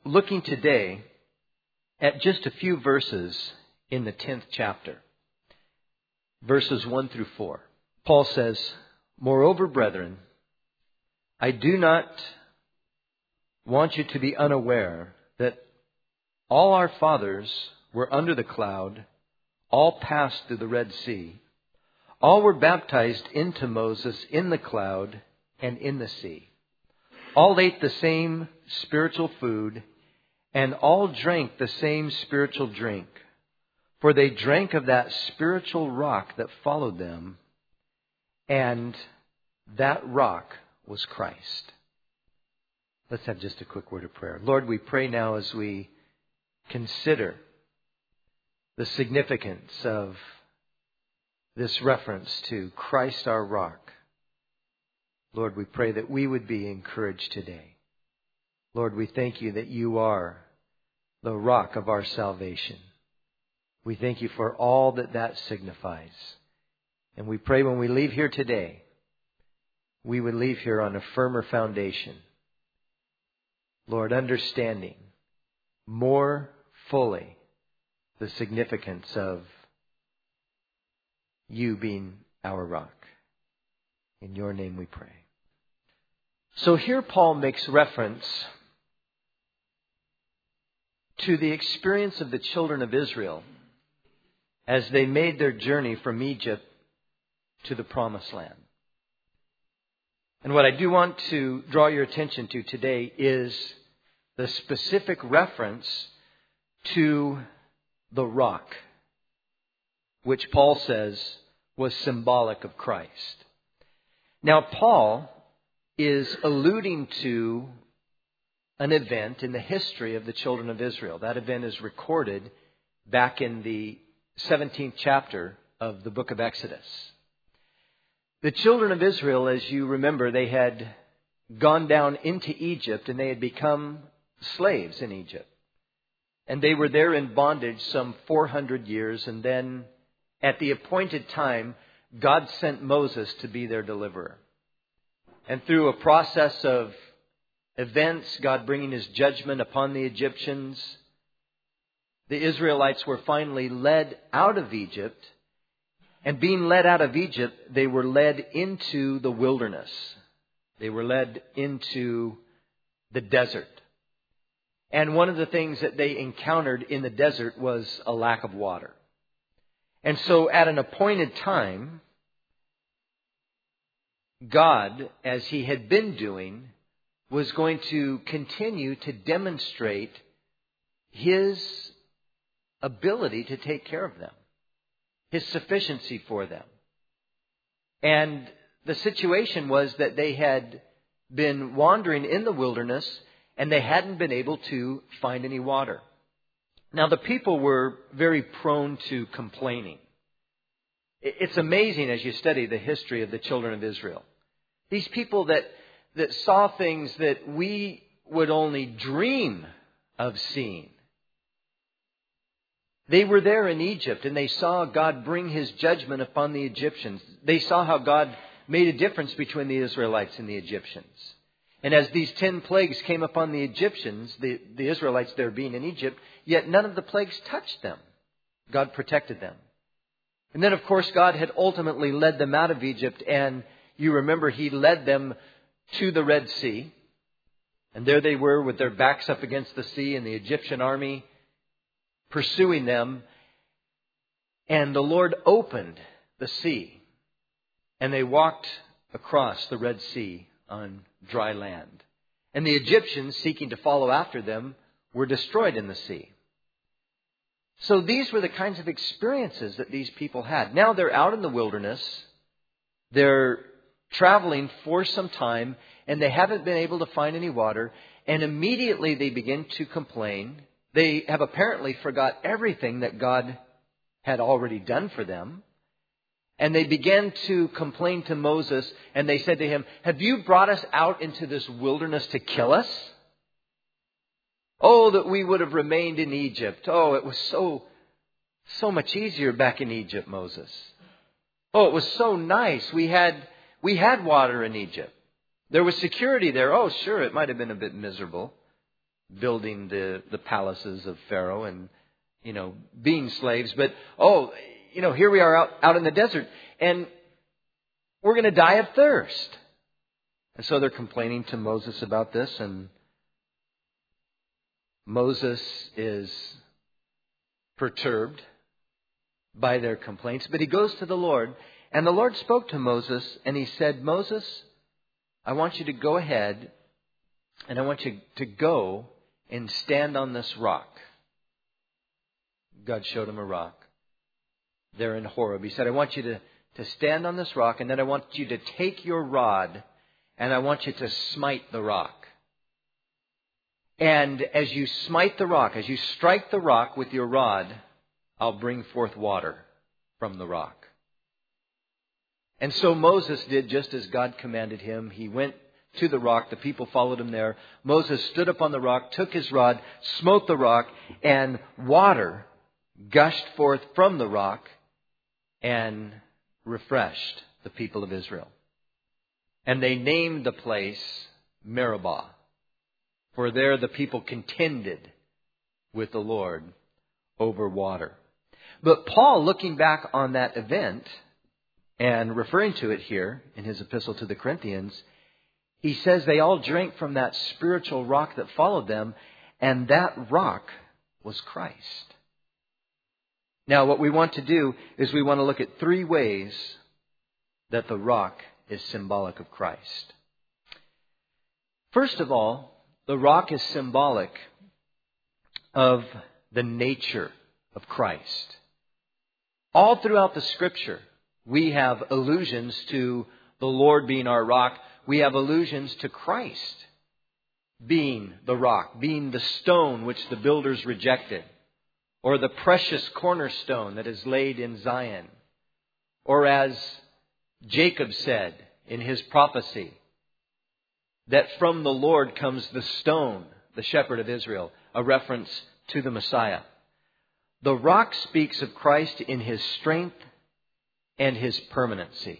looking today at just a few verses in the 10th chapter, verses 1 through 4. Paul says, "Moreover, brethren, I do not want you to be unaware that all our fathers were under the cloud, all passed through the Red Sea. All were baptized into Moses in the cloud and in the sea. All ate the same spiritual food, and all drank the same spiritual drink. For they drank of that spiritual rock that followed them, and that rock was Christ." Let's have just a quick word of prayer. Lord, we pray now as we consider the significance of this reference to Christ our rock. Lord, we pray that we would be encouraged today. Lord, we thank you that you are the rock of our salvation. We thank you for all that that signifies. And we pray when we leave here today, we would leave here on a firmer foundation. Lord, understanding more fully the significance of you being our rock. In your name we pray. So here Paul makes reference to the experience of the children of Israel as they made their journey from Egypt to the Promised Land. And what I do want to draw your attention to today is the specific reference to the rock, which Paul says was symbolic of Christ. Now, Paul is alluding to an event in the history of the children of Israel. That event is recorded back in the 17th chapter of the book of Exodus. The children of Israel, as you remember, they had gone down into Egypt and they had become slaves in Egypt. And they were there in bondage some 400 years. And then at the appointed time, God sent Moses to be their deliverer. And through a process of events, God bringing his judgment upon the Egyptians, the Israelites were finally led out of Egypt. And being led out of Egypt, they were led into the wilderness. They were led into the desert. And one of the things that they encountered in the desert was a lack of water. And so at an appointed time, God, as he had been doing, was going to continue to demonstrate his ability to take care of them, his sufficiency for them. And the situation was that they had been wandering in the wilderness and they hadn't been able to find any water. Now, the people were very prone to complaining. It's amazing as you study the history of the children of Israel. These people that saw things that we would only dream of seeing. They were there in Egypt and they saw God bring his judgment upon the Egyptians. They saw how God made a difference between the Israelites and the Egyptians. And as these 10 plagues came upon the Egyptians, the Israelites there being in Egypt, yet none of the plagues touched them. God protected them. And then, of course, God had ultimately led them out of Egypt. And you remember he led them to the Red Sea. And there they were with their backs up against the sea and the Egyptian army pursuing them. And the Lord opened the sea. And they walked across the Red Sea on dry land. And the Egyptians, seeking to follow after them, were destroyed in the sea. So these were the kinds of experiences that these people had. Now they're out in the wilderness. They're traveling for some time, and they haven't been able to find any water. And immediately they begin to complain. They have apparently forgot everything that God had already done for them. And they began to complain to Moses, and they said to him, "Have you brought us out into this wilderness to kill us? Oh, that we would have remained in Egypt. Oh, it was so much easier back in Egypt, Moses. Oh, it was so nice. We had water in Egypt. There was security there. Oh, sure, it might have been a bit miserable. building the palaces of Pharaoh and, being slaves. But, here we are out in the desert and we're going to die of thirst. And so they're complaining to Moses about this, and Moses is perturbed by their complaints. But he goes to the Lord, and the Lord spoke to Moses, and he said, Moses, I want you to go ahead, and I want you to go and stand on this rock. God showed him a rock there in Horeb. He said, I want you to stand on this rock, and then I want you to take your rod, and I want you to smite the rock. And as you smite the rock, as you strike the rock with your rod, I'll bring forth water from the rock. And so Moses did just as God commanded him. He went to the rock. The people followed him there. Moses stood up on the rock, took his rod, smote the rock, and water gushed forth from the rock and refreshed the people of Israel. And they named the place Meribah, for there the people contended with the Lord over water. But Paul, looking back on that event and referring to it here in his epistle to the Corinthians, he says they all drank from that spiritual rock that followed them, and that rock was Christ. Now, what we want to do is we want to look at 3 ways that the rock is symbolic of Christ. First of all, the rock is symbolic of the nature of Christ. All throughout the Scripture, we have allusions to the Lord being our rock. We have allusions to Christ being the rock, being the stone which the builders rejected, or the precious cornerstone that is laid in Zion. Or as Jacob said in his prophecy, that from the Lord comes the stone, the shepherd of Israel, a reference to the Messiah. The rock speaks of Christ in his strength and his permanency.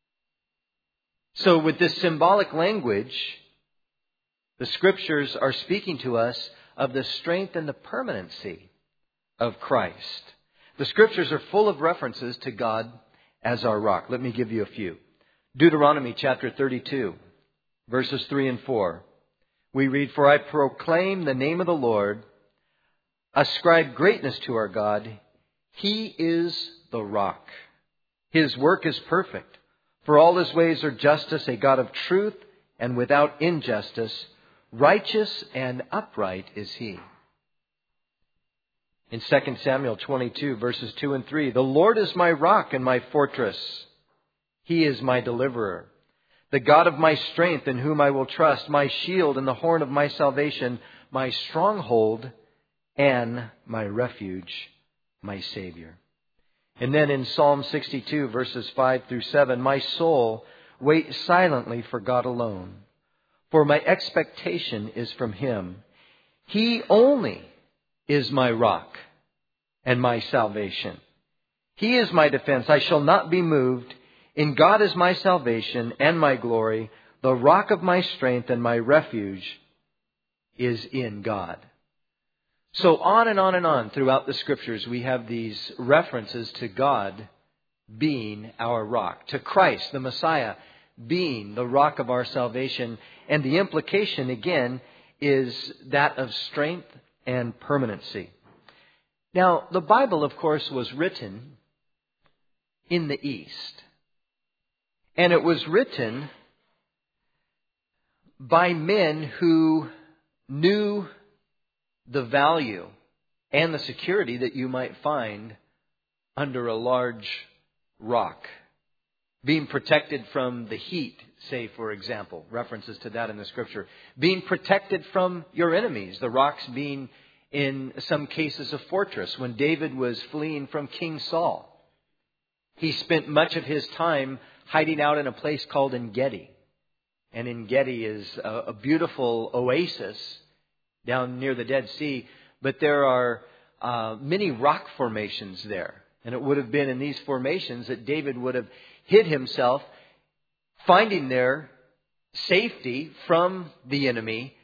So with this symbolic language, the Scriptures are speaking to us of the strength and the permanency of Christ. The Scriptures are full of references to God as our rock. Let me give you a few. Deuteronomy chapter 32, verses 3 and 4. We read, For I proclaim the name of the Lord, ascribe greatness to our God. He is the rock. His work is perfect. For all his ways are justice, a God of truth and without injustice. Righteous and upright is he. In 2 Samuel 22, verses 2 and 3, The Lord is my rock and my fortress. He is my deliverer. The God of my strength in whom I will trust, my shield and the horn of my salvation, my stronghold and my refuge, my Savior. And then in Psalm 62, verses 5 through 7, My soul waits silently for God alone, for my expectation is from him. He only is my rock and my salvation. He is my defense. I shall not be moved. In God is my salvation and my glory. The rock of my strength and my refuge is in God. So on and on and on throughout the Scriptures, we have these references to God being our rock, to Christ, the Messiah, being the rock of our salvation. And the implication, again, is that of strength and permanency. Now, the Bible, of course, was written in the East. And it was written by men who knew the value and the security that you might find under a large rock. Being protected from the heat, say, for example, references to that in the Scripture. Being protected from your enemies, the rocks being in some cases a fortress. When David was fleeing from King Saul, he spent much of his time hiding out in a place called En-Gedi. And En-Gedi is a beautiful oasis down near the Dead Sea, but there are many rock formations there. And it would have been in these formations that David would have hid himself, finding there safety from the enemy,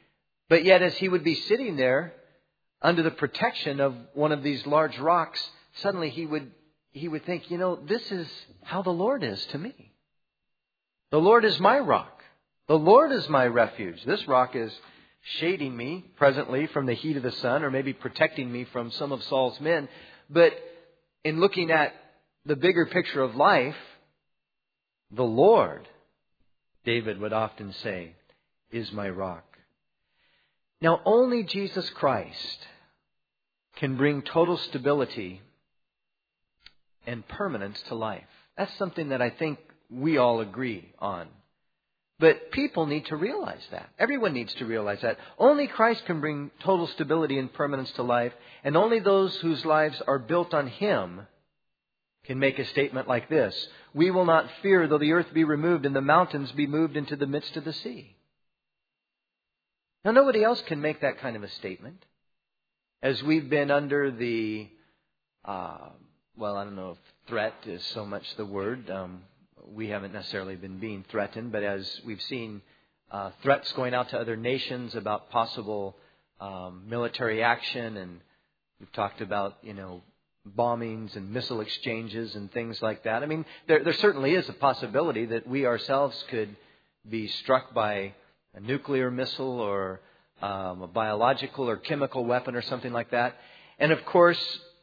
But yet as he would be sitting there under the protection of one of these large rocks, suddenly he would think, this is how the Lord is to me. The Lord is my rock. The Lord is my refuge. This rock is shading me presently from the heat of the sun, or maybe protecting me from some of Saul's men. But in looking at the bigger picture of life, the Lord, David would often say, is my rock. Now, only Jesus Christ can bring total stability and permanence to life. That's something that I think we all agree on. But people need to realize that. Everyone needs to realize that. Only Christ can bring total stability and permanence to life, and only those whose lives are built on Him can make a statement like this: we will not fear though the earth be removed and the mountains be moved into the midst of the sea. Now, nobody else can make that kind of a statement. As we've been under the, I don't know if threat is so much the word. We haven't necessarily been being threatened, but as we've seen threats going out to other nations about possible military action, and we've talked about, bombings and missile exchanges and things like that. I mean, there certainly is a possibility that we ourselves could be struck by a nuclear missile or a biological or chemical weapon or something like that. And of course,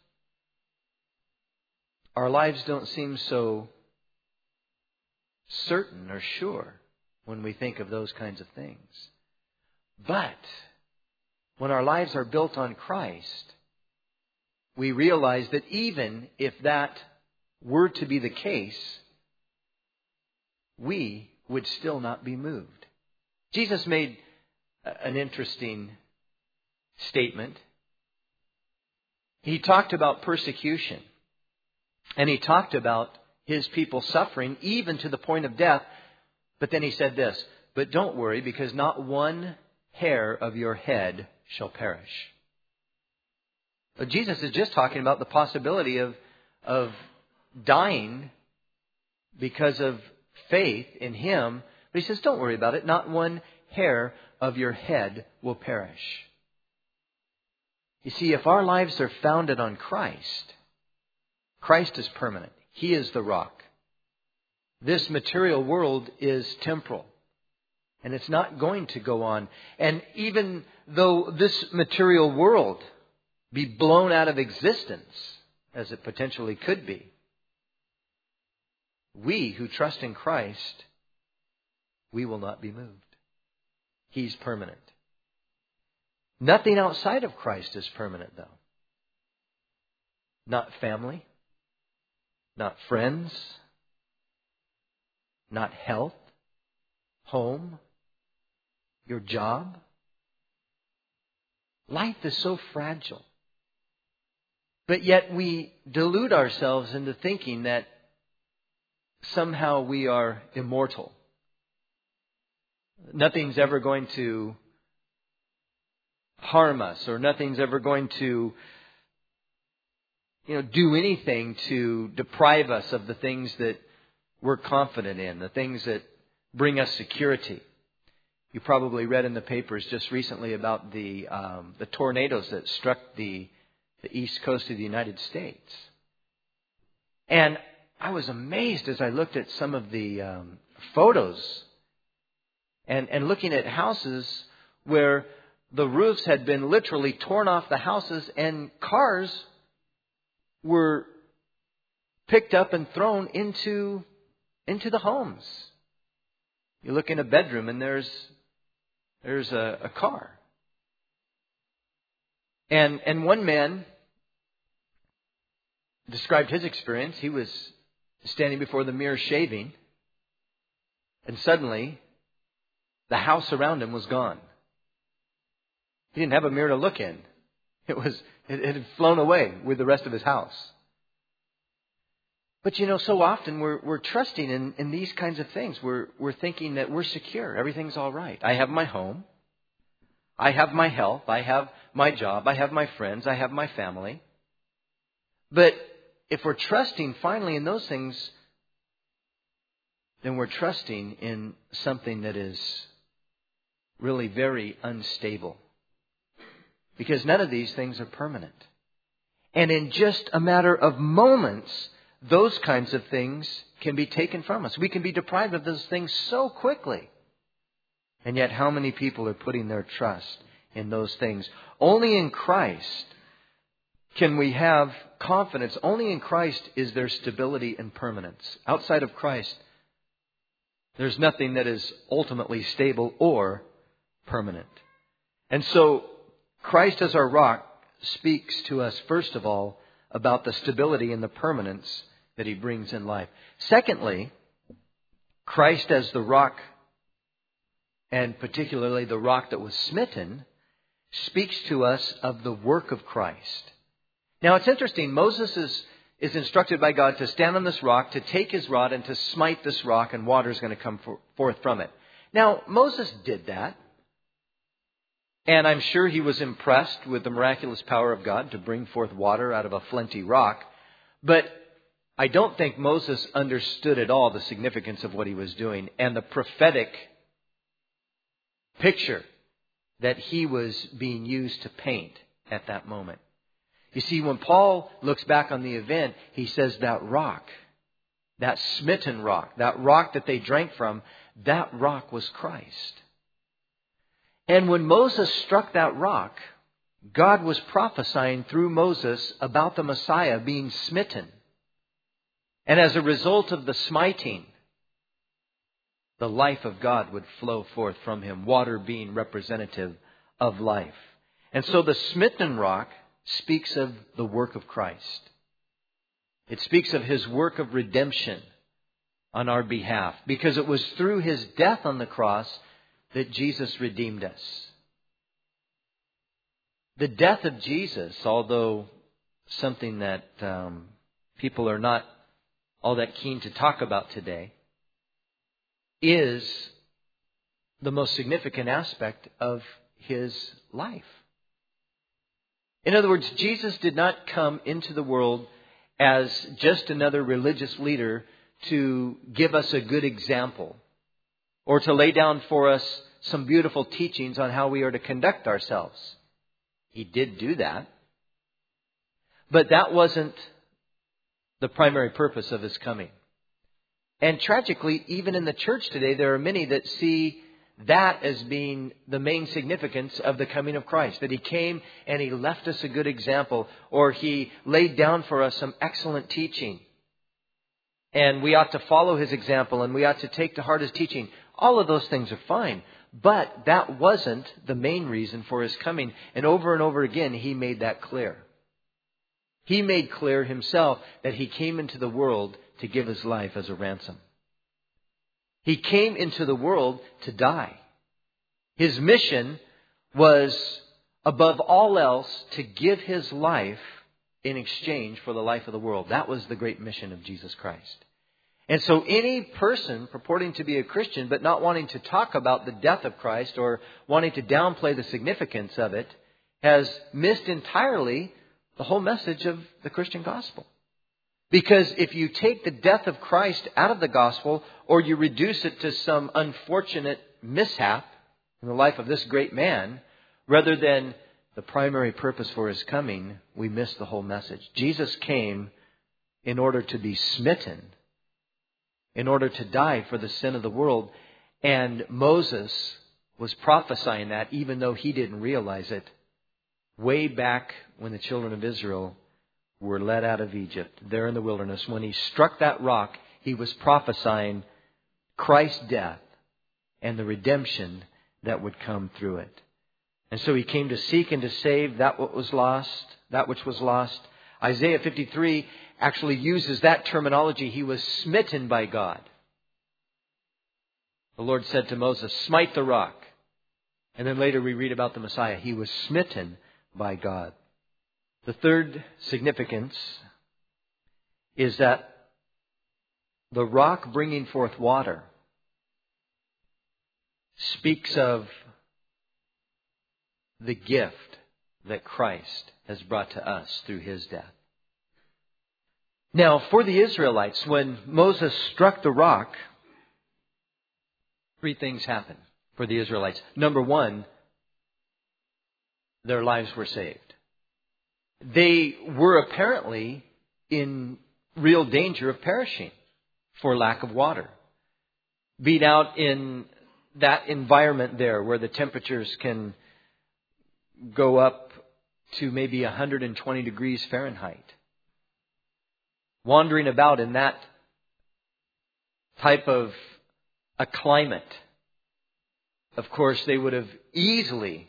our lives don't seem so certain or sure when we think of those kinds of things. But when our lives are built on Christ, we realize that even if that were to be the case, we would still not be moved. Jesus made an interesting statement. He talked about persecution, and he talked about His people suffering even to the point of death. But then he said this: but don't worry, because not one hair of your head shall perish. But Jesus is just talking about the possibility of dying because of faith in Him. But he says, don't worry about it. Not one hair of your head will perish. You see, if our lives are founded on Christ, Christ is permanent. He is the rock. This material world is temporal, and it's not going to go on. And even though this material world be blown out of existence, as it potentially could be, we who trust in Christ, we will not be moved. He's permanent. Nothing outside of Christ is permanent, though. Not family, not friends, not health, home, your job. Life is so fragile. But yet we delude ourselves into thinking that somehow we are immortal. Nothing's ever going to harm us, or nothing's ever going to do anything to deprive us of the things that we're confident in, the things that bring us security. You probably read in the papers just recently about the tornadoes that struck the east coast of the United States. And I was amazed as I looked at some of the photos and looking at houses where the roofs had been literally torn off the houses, and cars were picked up and thrown into the homes. You look in a bedroom and there's a car. And one man described his experience. He was standing before the mirror shaving, and suddenly the house around him was gone. He didn't have a mirror to look in. It had flown away with the rest of his house. But so often we're trusting in these kinds of things. We're thinking that we're secure. Everything's all right. I have my home. I have my health. I have my job. I have my friends. I have my family. But if we're trusting finally in those things, then we're trusting in something that is really very unstable. Because none of these things are permanent. And in just a matter of moments, those kinds of things can be taken from us. We can be deprived of those things so quickly. And yet how many people are putting their trust in those things? Only in Christ can we have confidence. Only in Christ is there stability and permanence. Outside of Christ, there's nothing that is ultimately stable or permanent. And so Christ as our rock speaks to us, first of all, about the stability and the permanence that He brings in life. Secondly, Christ as the rock, and particularly the rock that was smitten, speaks to us of the work of Christ. Now it's interesting, Moses is instructed by God to stand on this rock, to take his rod and to smite this rock, and water is going to come forth from it. Now Moses did that. And I'm sure he was impressed with the miraculous power of God to bring forth water out of a flinty rock. But I don't think Moses understood at all the significance of what he was doing and the prophetic picture that he was being used to paint at that moment. You see, when Paul looks back on the event, he says that rock, that smitten rock, that rock that they drank from, that rock was Christ. And when Moses struck that rock, God was prophesying through Moses about the Messiah being smitten. And as a result of the smiting, the life of God would flow forth from him, water being representative of life. And so the smitten rock speaks of the work of Christ. It speaks of His work of redemption on our behalf, because it was through His death on the cross that Jesus redeemed us. The death of Jesus, although something that people are not all that keen to talk about today, is the most significant aspect of His life. In other words, Jesus did not come into the world as just another religious leader to give us a good example, or to lay down for us some beautiful teachings on how we are to conduct ourselves. He did do that. But that wasn't the primary purpose of His coming. And tragically, even in the church today, there are many that see that as being the main significance of the coming of Christ. That He came and He left us a good example, or He laid down for us some excellent teaching. And we ought to follow His example, and we ought to take to heart His teaching. All of those things are fine. But that wasn't the main reason for His coming. And over again, He made that clear. He made clear Himself that He came into the world to give His life as a ransom. He came into the world to die. His mission was, above all else, to give His life in exchange for the life of the world. That was the great mission of Jesus Christ. And so any person purporting to be a Christian but not wanting to talk about the death of Christ, or wanting to downplay the significance of it, has missed entirely the whole message of the Christian gospel. Because if you take the death of Christ out of the gospel, or you reduce it to some unfortunate mishap in the life of this great man, rather than the primary purpose for His coming, we miss the whole message. Jesus came in order to be smitten, in order to die for the sin of the world. And Moses was prophesying that, even though he didn't realize it, way back when the children of Israel were led out of Egypt, there in the wilderness. When he struck that rock, he was prophesying Christ's death and the redemption that would come through it. And so He came to seek and to save that which was lost. Isaiah 53 actually uses that terminology. He was smitten by God. The Lord said to Moses, "Smite the rock." And then later we read about the Messiah. He was smitten by God. The third significance is that the rock bringing forth water speaks of the gift that Christ has brought to us through His death. Now, for the Israelites, when Moses struck the rock, three things happened. for the Israelites. Number one, their lives were saved. They were apparently in real danger of perishing for lack of water. Being out in that environment there where the temperatures can go up to maybe 120 degrees Fahrenheit. Wandering about in that type of a climate. Of course, they would have easily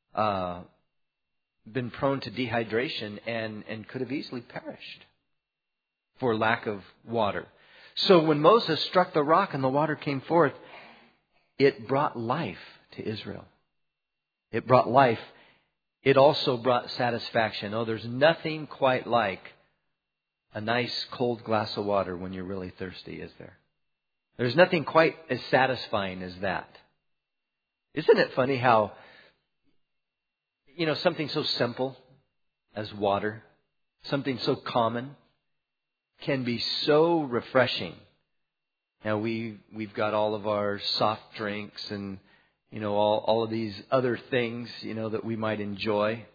been prone to dehydration and could have easily perished for lack of water. So when Moses struck the rock and the water came forth, it brought life to Israel. It brought life. It also brought satisfaction. Oh, there's nothing quite like a nice cold glass of water when you're really thirsty, is there? There's nothing quite as satisfying as that. Isn't it funny how, something so simple as water, something so common, can be so refreshing. Now we've got all of our soft drinks and all of these other things that we might enjoy,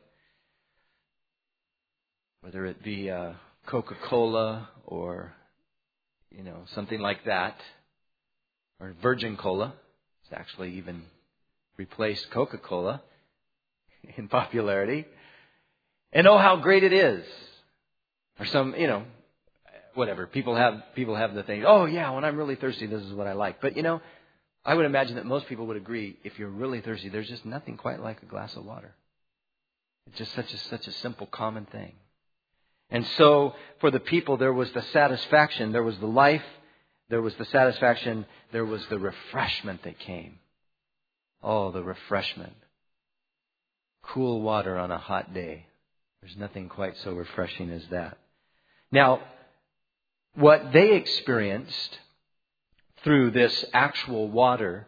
whether it be Coca-Cola or something like that, or Virgin Cola. It's actually even replaced Coca-Cola in popularity. And oh, how great it is! Or some whatever. People have the thing, oh yeah, when I'm really thirsty, this is what I like. But I would imagine that most people would agree, if you're really thirsty, there's just nothing quite like a glass of water. It's just such a simple, common thing. And so for the people, there was the satisfaction, there was the life, there was the satisfaction, there was the refreshment that came. Oh, the refreshment. Cool water on a hot day. There's nothing quite so refreshing as that. Now, what they experienced through this actual water,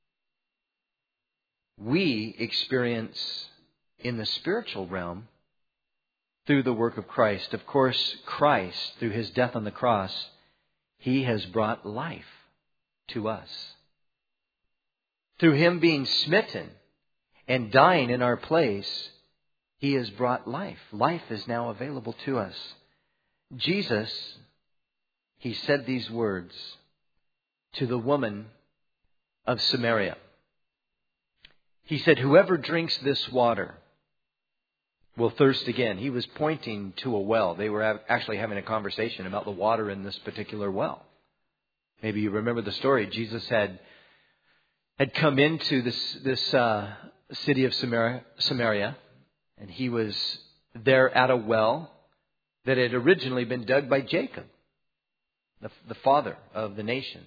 we experience in the spiritual realm through the work of Christ. Of course, Christ, through His death on the cross, He has brought life to us. Through Him being smitten and dying in our place, He has brought life. Life is now available to us. Jesus, He said these words to the woman of Samaria. He said, whoever drinks this water will thirst again. He was pointing to a well. They were actually having a conversation about the water in this particular well. Maybe you remember the story. Jesus had come into this city of Samaria, and He was there at a well that had originally been dug by Jacob, the father of the nation.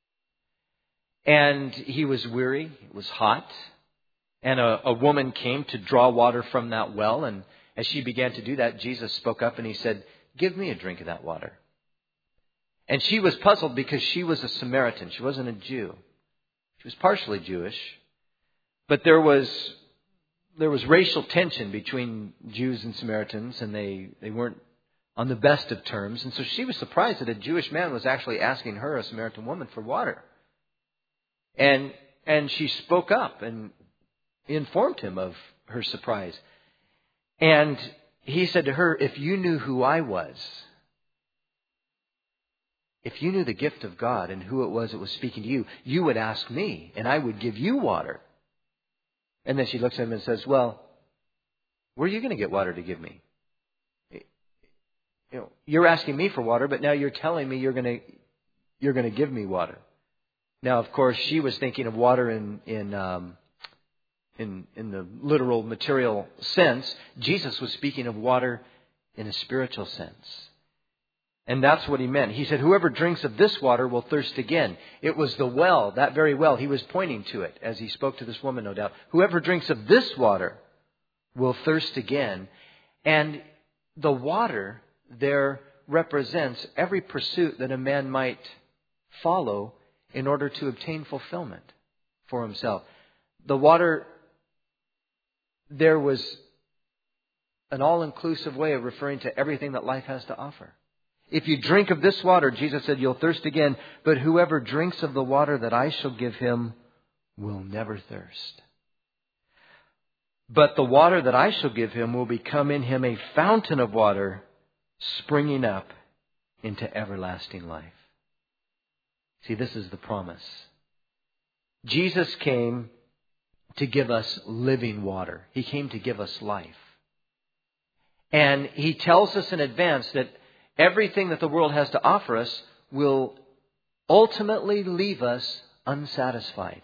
And he was weary. It was hot. And a woman came to draw water from that well. And as she began to do that, Jesus spoke up and He said, give me a drink of that water. And she was puzzled because she was a Samaritan. She wasn't a Jew. She was partially Jewish. But there was racial tension between Jews and Samaritans, and they weren't on the best of terms. And so she was surprised that a Jewish man was actually asking her, a Samaritan woman, for water. And she spoke up and informed him of her surprise. And he said to her, if you knew who I was, if you knew the gift of God and who it was that was speaking to you, you would ask me and I would give you water. And then she looks at him and says, well, where are you going to get water to give me? You're asking me for water, but now you're telling me you're going to give me water. Now, of course, she was thinking of water in the literal material sense. Jesus was speaking of water in a spiritual sense. And that's what He meant. He said, whoever drinks of this water will thirst again. It was the well, that very well. He was pointing to it as He spoke to this woman, no doubt. Whoever drinks of this water will thirst again. And the water there represents every pursuit that a man might follow in order to obtain fulfillment for himself. The water there was an all-inclusive way of referring to everything that life has to offer. If you drink of this water, Jesus said, you'll thirst again, but whoever drinks of the water that I shall give him will never thirst. But the water that I shall give him will become in him a fountain of water springing up into everlasting life. See, this is the promise. Jesus came to give us living water. He came to give us life. And He tells us in advance that everything that the world has to offer us will ultimately leave us unsatisfied.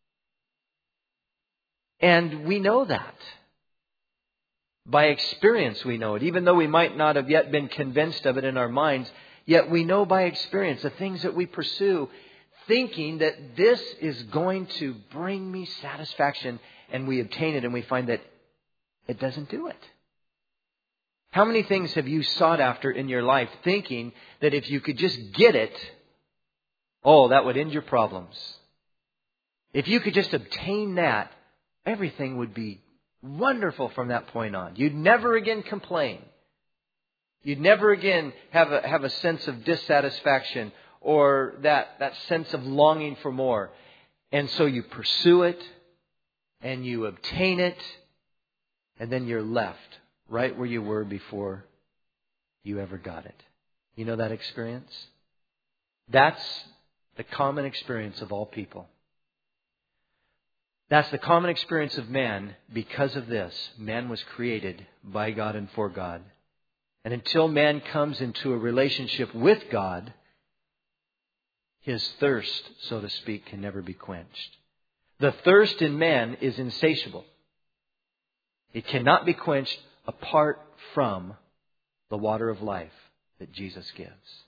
And we know that. By experience we know it. Even though we might not have yet been convinced of it in our minds, yet we know by experience the things that we pursue, thinking that this is going to bring me satisfaction, and we obtain it and we find that it doesn't do it. How many things have you sought after in your life thinking that if you could just get it, that would end your problems? If you could just obtain that, everything would be wonderful from that point on. You'd never again complain. You'd never again have a sense of dissatisfaction or that sense of longing for more. And so you pursue it and you obtain it, and then you're left right where you were before you ever got it. You know that experience? That's the common experience of all people. That's the common experience of man. Because of this, man was created by God and for God. And until man comes into a relationship with God, his thirst, so to speak, can never be quenched. The thirst in man is insatiable. It cannot be quenched apart from the water of life that Jesus gives.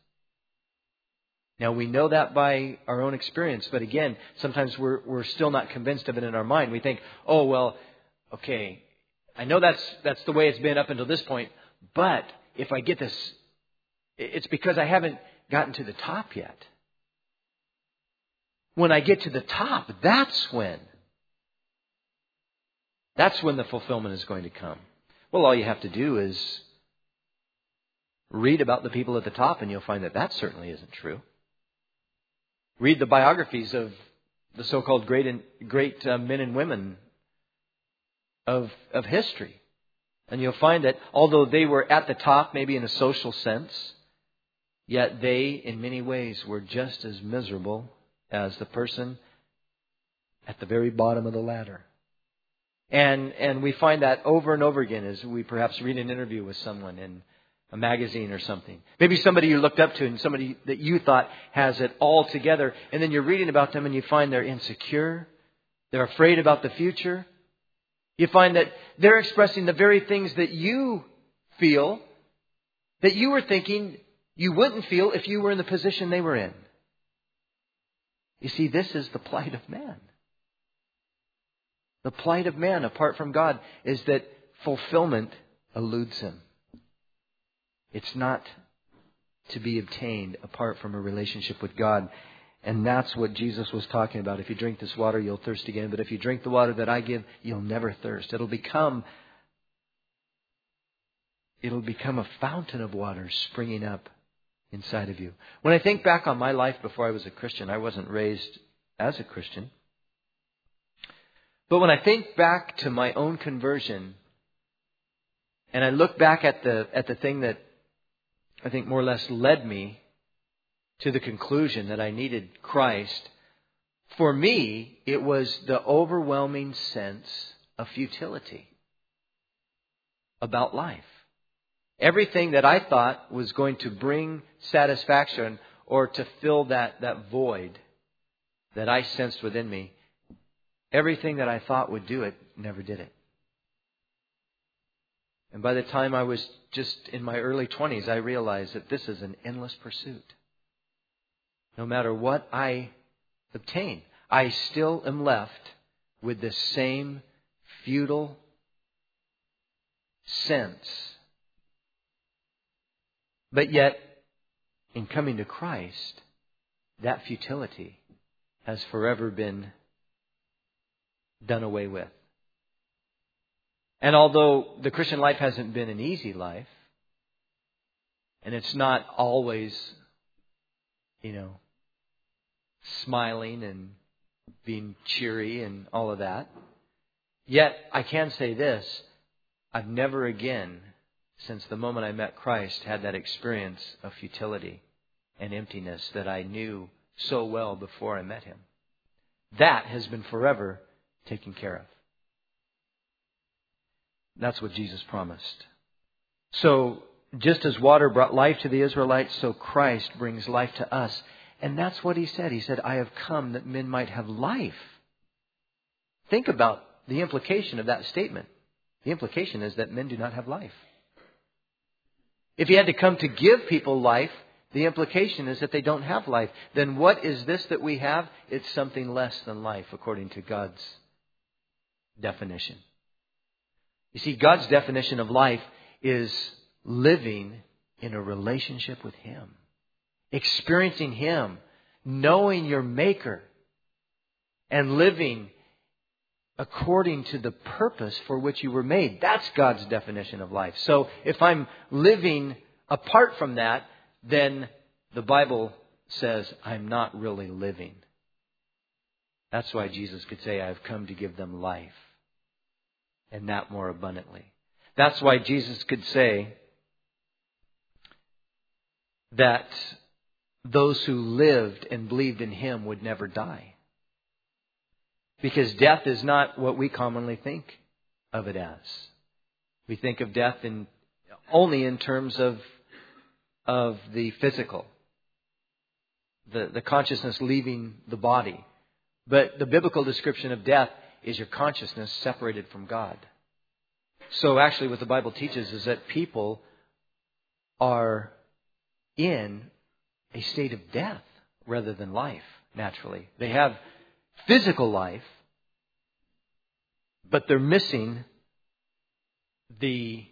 Now, we know that by our own experience, but again, sometimes we're still not convinced of it in our mind. We think, okay, I know that's the way it's been up until this point, but if I get this, it's because I haven't gotten to the top yet. When I get to the top, that's when the fulfillment is going to come. Well, all you have to do is read about the people at the top, and you'll find that certainly isn't true. Read the biographies of the so-called great men and women of history. And you'll find that although they were at the top, maybe in a social sense, yet they, in many ways, were just as miserable as the person at the very bottom of the ladder. And we find that over and over again as we perhaps read an interview with someone in a magazine or something. Maybe somebody you looked up to and somebody that you thought has it all together. And then you're reading about them and you find they're insecure. They're afraid about the future. You find that they're expressing the very things that you feel, that you were thinking you wouldn't feel if you were in the position they were in. You see, this is the plight of man. The plight of man apart from God is that fulfillment eludes him. It's not to be obtained apart from a relationship with God. And that's what Jesus was talking about. If you drink this water, you'll thirst again. But if you drink the water that I give, you'll never thirst. It'll become a fountain of water springing up inside of you. When I think back on my life before I was a Christian, I wasn't raised as a Christian. But when I think back to my own conversion, and I look back at the thing that I think more or less led me to the conclusion that I needed Christ, for me, it was the overwhelming sense of futility about life. Everything that I thought was going to bring satisfaction or to fill that void that I sensed within me, everything that I thought would do it never did it. And by the time I was just in my early 20s, I realized that this is an endless pursuit. No matter what I obtain, I still am left with the same futile sense. But yet, in coming to Christ, that futility has forever been done away with. And although the Christian life hasn't been an easy life, and it's not always, smiling and being cheery and all of that. Yet, I can say this, I've never again, since the moment I met Christ, had that experience of futility and emptiness that I knew so well before I met Him. That has been forever taken care of. That's what Jesus promised. So, just as water brought life to the Israelites, so Christ brings life to us. And that's what He said. He said, I have come that men might have life. Think about the implication of that statement. The implication is that men do not have life. If He had to come to give people life, the implication is that they don't have life. Then what is this that we have? It's something less than life, according to God's definition. You see, God's definition of life is living in a relationship with Him. Experiencing Him. Knowing your Maker. And living according to the purpose for which you were made. That's God's definition of life. So if I'm living apart from that, then the Bible says I'm not really living. That's why Jesus could say, I have come to give them life. And that more abundantly. That's why Jesus could say that those who lived and believed in Him would never die. Because death is not what we commonly think of it as. We think of death only in terms of the physical. The consciousness leaving the body. But the biblical description of death is your consciousness separated from God. So actually what the Bible teaches is that people are in a state of death rather than life, naturally. They have physical life, but they're missing the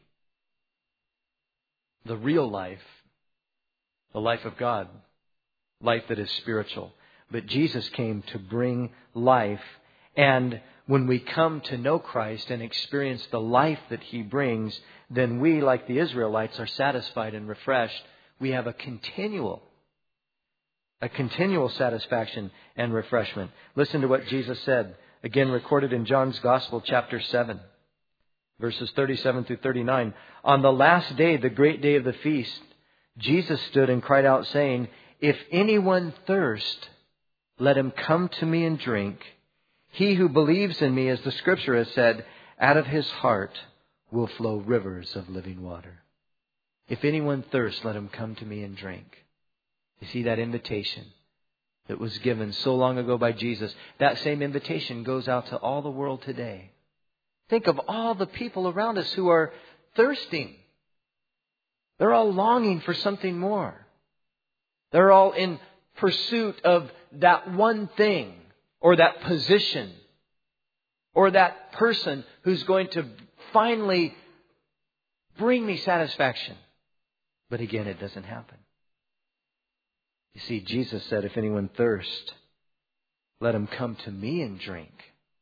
real life, the life of God, life that is spiritual. But Jesus came to bring life, and when we come to know Christ and experience the life that He brings, then we, like the Israelites, are satisfied and refreshed. We have a continual satisfaction and refreshment. Listen to what Jesus said, again recorded in John's Gospel, chapter 7, verses 37 through 39. On the last day, the great day of the feast, Jesus stood and cried out, saying, If anyone thirst, let him come to me and drink. He who believes in me, as the Scripture has said, out of his heart will flow rivers of living water. If anyone thirsts, let him come to me and drink. You see that invitation that was given so long ago by Jesus. That same invitation goes out to all the world today. Think of all the people around us who are thirsting. They're all longing for something more. They're all in pursuit of that one thing, or that position, or that person who's going to finally bring me satisfaction. But again, it doesn't happen. You see, Jesus said, if anyone thirst, let him come to me and drink.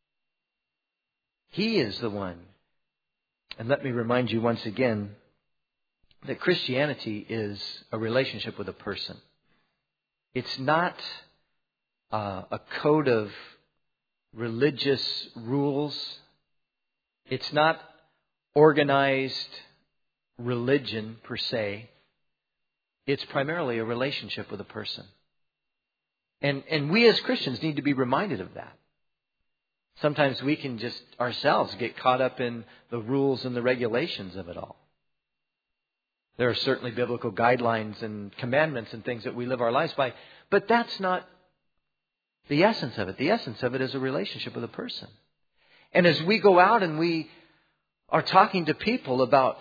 He is the one. And let me remind you once again that Christianity is a relationship with a person. It's not a code of religious rules. It's not organized religion per se. It's primarily a relationship with a person. And we as Christians need to be reminded of that. Sometimes we can just ourselves get caught up in the rules and the regulations of it all. There are certainly biblical guidelines and commandments and things that we live our lives by, but that's not the essence of it. The essence of it is a relationship with a person. And as we go out and we are talking to people about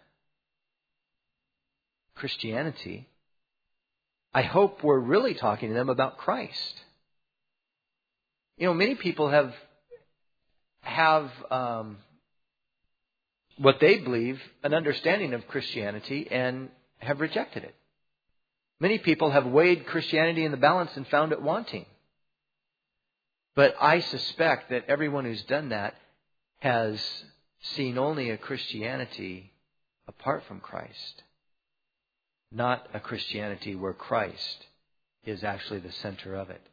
Christianity, I hope we're really talking to them about Christ. You know, many people have what they believe an understanding of Christianity and have rejected it. Many people have weighed Christianity in the balance and found it wanting. But I suspect that everyone who's done that has seen only a Christianity apart from Christ. Not a Christianity where Christ is actually the center of it.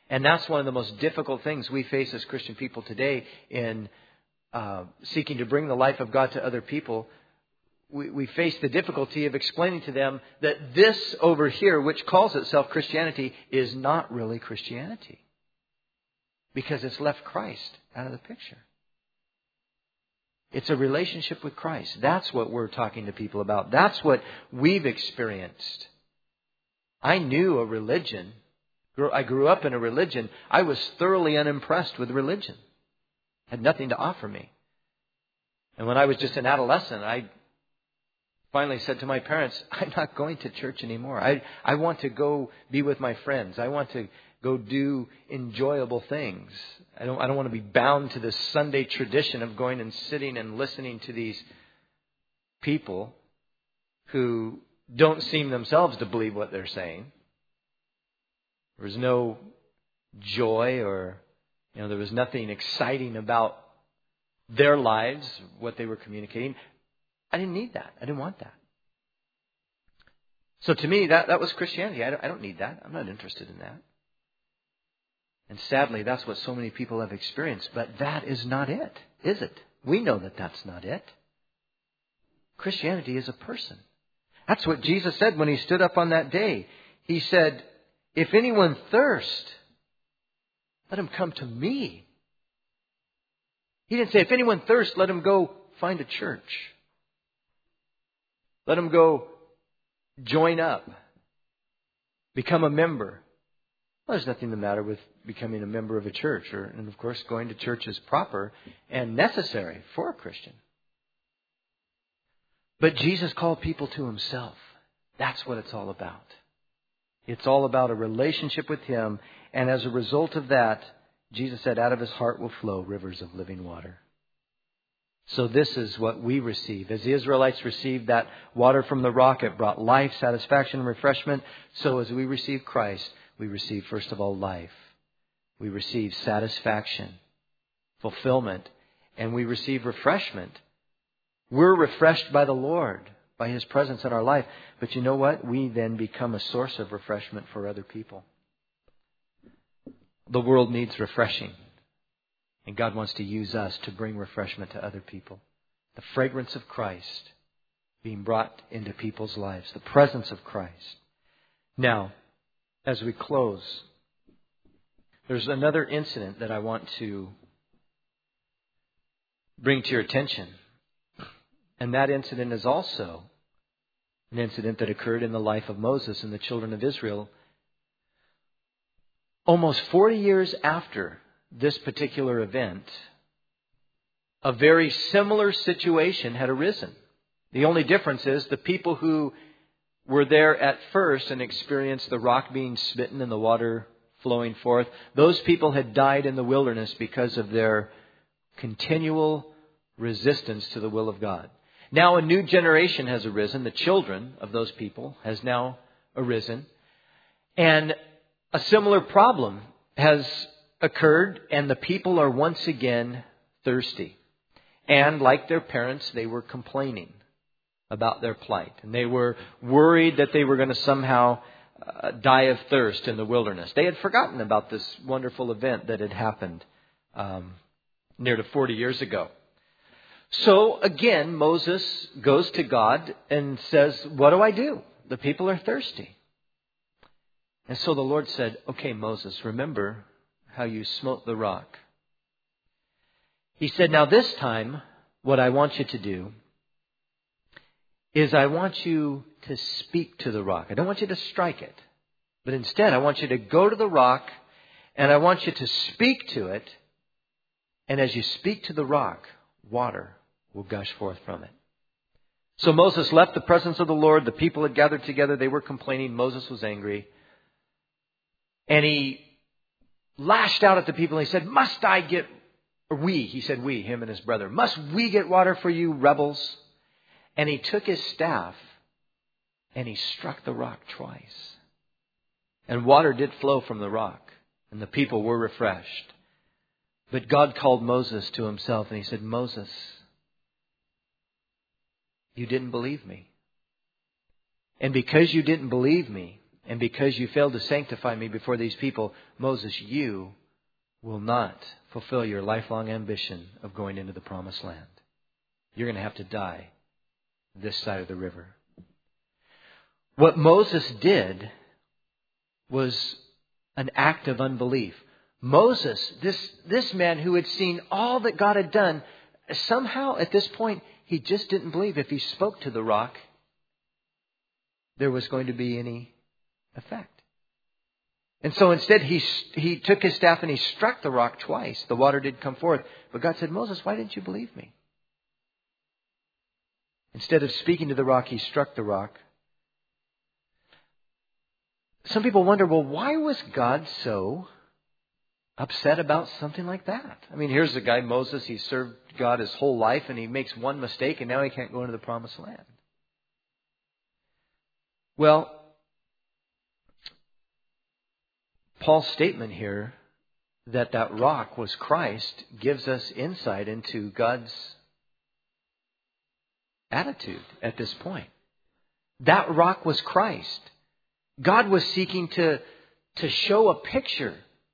And that's one of the most difficult things we face as Christian people today in seeking to bring the life of God to other people. We face the difficulty of explaining to them that this over here, which calls itself Christianity, is not really Christianity. Because it's left Christ out of the picture. It's a relationship with Christ. That's what we're talking to people about. That's what we've experienced. I knew a religion. I grew up in a religion. I was thoroughly unimpressed with religion. Had nothing to offer me. And when I was just an adolescent, I finally said to my parents, I'm not going to church anymore. I want to go be with my friends. I want to go do enjoyable things. I don't want to be bound to this Sunday tradition of going and sitting and listening to these people who don't seem themselves to believe what they're saying. There was no joy or, there was nothing exciting about their lives, what they were communicating. I didn't need that. I didn't want that. So to me, that was Christianity. I don't need that. I'm not interested in that. And sadly, that's what so many people have experienced. But that is not it, is it? We know that that's not it. Christianity is a person. That's what Jesus said when He stood up on that day. He said, if anyone thirst, let him come to me. He didn't say, if anyone thirst, let him go find a church. Let him go join up. Become a member. Well, there's nothing the matter with becoming a member of a church. And of course, going to church is proper and necessary for a Christian. But Jesus called people to Himself. That's what it's all about. It's all about a relationship with Him. And as a result of that, Jesus said, out of His heart will flow rivers of living water. So this is what we receive. As the Israelites received that water from the rock, it brought life, satisfaction, and refreshment. So as we receive Christ, we receive, first of all, life. We receive satisfaction, fulfillment, and we receive refreshment. We're refreshed by the Lord, by His presence in our life. But you know what? We then become a source of refreshment for other people. The world needs refreshing. And God wants to use us to bring refreshment to other people. The fragrance of Christ being brought into people's lives. The presence of Christ. Now, as we close, there's another incident that I want to bring to your attention. And that incident is also an incident that occurred in the life of Moses and the children of Israel. Almost 40 years after this particular event, a very similar situation had arisen. The only difference is the people who were there at first and experienced the rock being smitten and the water flowing forth, those people had died in the wilderness because of their continual resistance to the will of God. Now a new generation has arisen. The children of those people has now arisen. And a similar problem has occurred, and the people are once again thirsty. And like their parents, they were complaining about their plight. And they were worried that they were going to somehow die of thirst in the wilderness. They had forgotten about this wonderful event that had happened near to 40 years ago. So again, Moses goes to God and says, what do I do? The people are thirsty. And so the Lord said, okay, Moses, remember how you smote the rock. He said, now this time, what I want you to do is I want you to speak to the rock. I don't want you to strike it. But instead, I want you to go to the rock and I want you to speak to it. And as you speak to the rock, water will gush forth from it. So Moses left the presence of the Lord. The people had gathered together. They were complaining. Moses was angry. And he lashed out at the people and he said, must I get, or we, he said we, him and his brother, must we get water for you rebels? And he took his staff and he struck the rock twice. And water did flow from the rock and the people were refreshed. But God called Moses to Himself and He said, Moses, you didn't believe me. And because you didn't believe me, And because you failed to sanctify me before these people, Moses, you will not fulfill your lifelong ambition of going into the promised land. You're going to have to die this side of the river. What Moses did was an act of unbelief. Moses, this man who had seen all that God had done, somehow at this point, he just didn't believe if he spoke to the rock, there was going to be any effect. And so instead he took his staff and he struck the rock twice. The water did come forth. But God said, Moses, why didn't you believe me? Instead of speaking to the rock, he struck the rock. Some people wonder, well, why was God so upset about something like that? I mean, here's the guy, Moses, he served God his whole life and he makes one mistake and now he can't go into the promised land. Well, Paul's statement here that rock was Christ gives us insight into God's attitude at this point. That rock was Christ. God was seeking to show a picture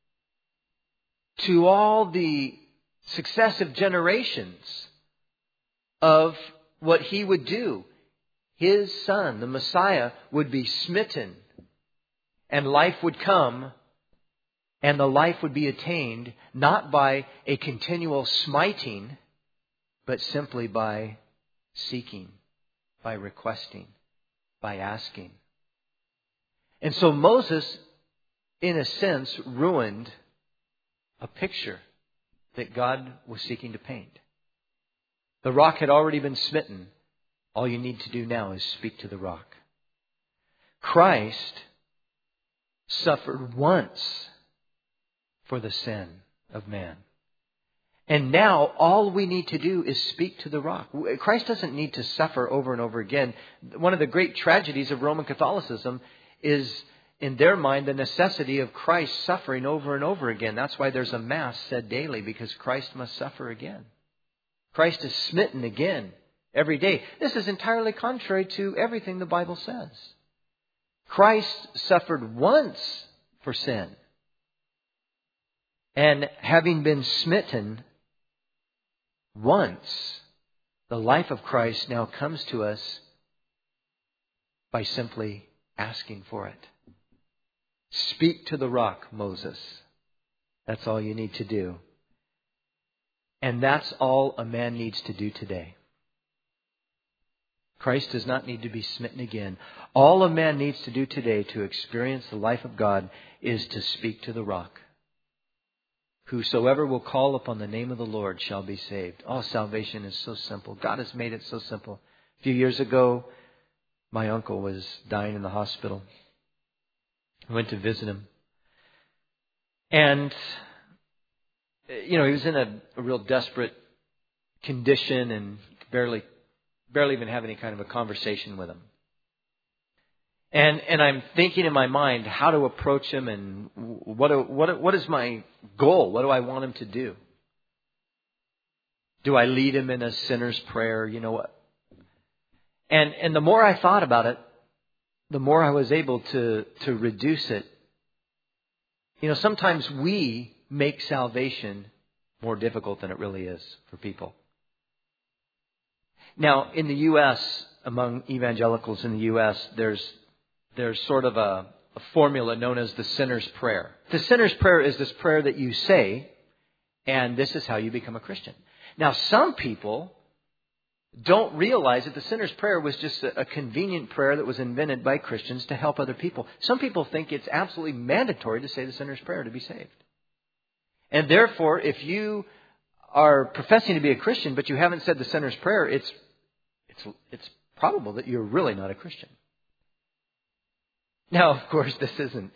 to all the successive generations of what He would do. His Son, the Messiah, would be smitten and life would come. And the life would be attained not by a continual smiting, but simply by seeking, by requesting, by asking. And so Moses, in a sense, ruined a picture that God was seeking to paint. The rock had already been smitten. All you need to do now is speak to the rock. Christ suffered once for the sin of man. And now all we need to do is speak to the rock. Christ doesn't need to suffer over and over again. One of the great tragedies of Roman Catholicism is, in their mind, the necessity of Christ suffering over and over again. That's why there's a Mass said daily, because Christ must suffer again. Christ is smitten again every day. This is entirely contrary to everything the Bible says. Christ suffered once for sin. And having been smitten once, the life of Christ now comes to us by simply asking for it. Speak to the rock, Moses. That's all you need to do. And that's all a man needs to do today. Christ does not need to be smitten again. All a man needs to do today to experience the life of God is to speak to the rock. Whosoever will call upon the name of the Lord shall be saved. Oh, salvation is so simple. God has made it so simple. A few years ago, my uncle was dying in the hospital. I went to visit him. And, he was in a real desperate condition and barely even have any kind of a conversation with him. And I'm thinking in my mind how to approach him and what is my goal? What do I want him to do? Do I lead him in a sinner's prayer? You know what? And the more I thought about it, the more I was able to reduce it. Sometimes we make salvation more difficult than it really is for people. Now, in the U.S., among evangelicals in the U.S., there's sort of a formula known as the sinner's prayer. The sinner's prayer is this prayer that you say, and this is how you become a Christian. Now, some people don't realize that the sinner's prayer was just a convenient prayer that was invented by Christians to help other people. Some people think it's absolutely mandatory to say the sinner's prayer to be saved. And therefore, if you are professing to be a Christian, but you haven't said the sinner's prayer, it's probable that you're really not a Christian. Now, of course, this isn't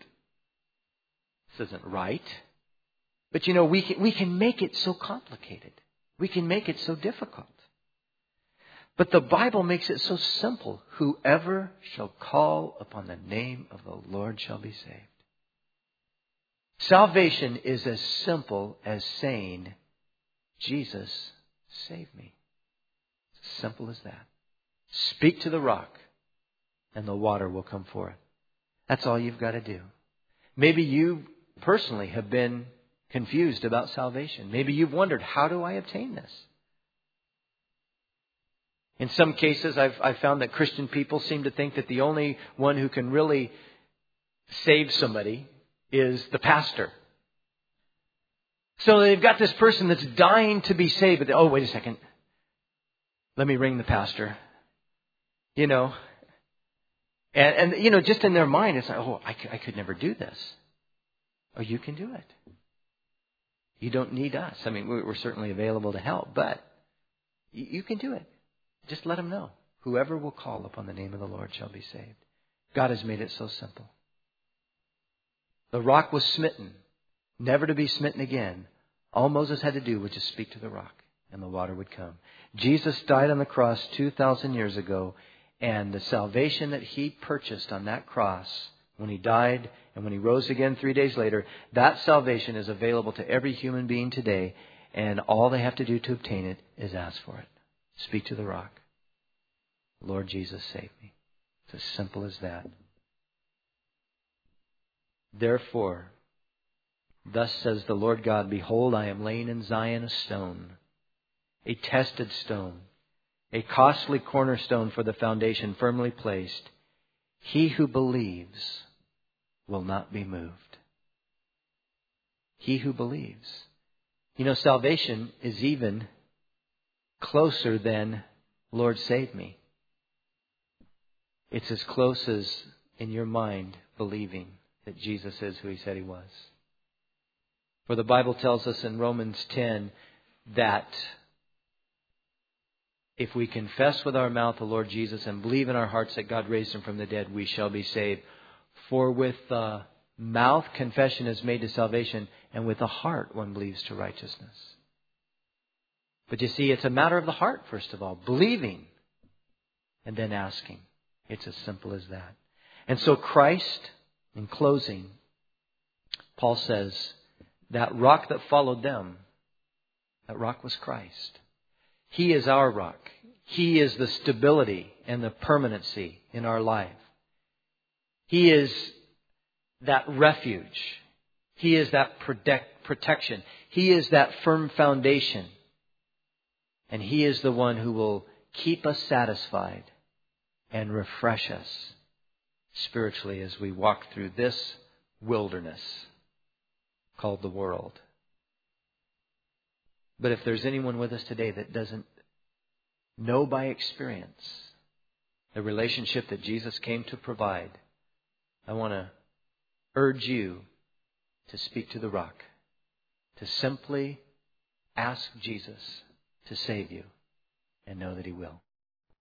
right. But we can make it so complicated. We can make it so difficult. But the Bible makes it so simple. Whoever shall call upon the name of the Lord shall be saved. Salvation is as simple as saying, Jesus, save me. It's as simple as that. Speak to the rock, and the water will come forth. That's all you've got to do. Maybe you personally have been confused about salvation. Maybe you've wondered, how do I obtain this? In some cases, I've found that Christian people seem to think that the only one who can really save somebody is the pastor. So they've got this person that's dying to be saved, but wait a second. Let me ring the pastor. And just in their mind, it's like, I could never do this. Oh, you can do it. You don't need us. I mean, we're certainly available to help, but you can do it. Just let them know. Whoever will call upon the name of the Lord shall be saved. God has made it so simple. The rock was smitten, never to be smitten again. All Moses had to do was just speak to the rock, and the water would come. Jesus died on the cross 2,000 years ago, and the salvation that He purchased on that cross, when He died and when He rose again 3 days later, that salvation is available to every human being today, and all they have to do to obtain it is ask for it. Speak to the rock. Lord Jesus, save me. It's as simple as that. Therefore, thus says the Lord God, behold, I am laying in Zion a stone, a tested stone, a costly cornerstone for the foundation, firmly placed. He who believes will not be moved. He who believes. Salvation is even closer than Lord save me. It's as close as in your mind believing that Jesus is who He said He was. For the Bible tells us in Romans 10 that if we confess with our mouth the Lord Jesus and believe in our hearts that God raised Him from the dead, we shall be saved. For with the mouth confession is made to salvation, and with the heart one believes to righteousness. But you see, it's a matter of the heart, first of all. Believing and then asking. It's as simple as that. And so Christ, in closing, Paul says, that rock that followed them, that rock was Christ. He is our rock. He is the stability and the permanency in our life. He is that refuge. He is that protection. He is that firm foundation. And He is the one who will keep us satisfied and refresh us spiritually as we walk through this wilderness called the world. But if there's anyone with us today that doesn't know by experience the relationship that Jesus came to provide, I want to urge you to speak to the rock, to simply ask Jesus to save you and know that He will.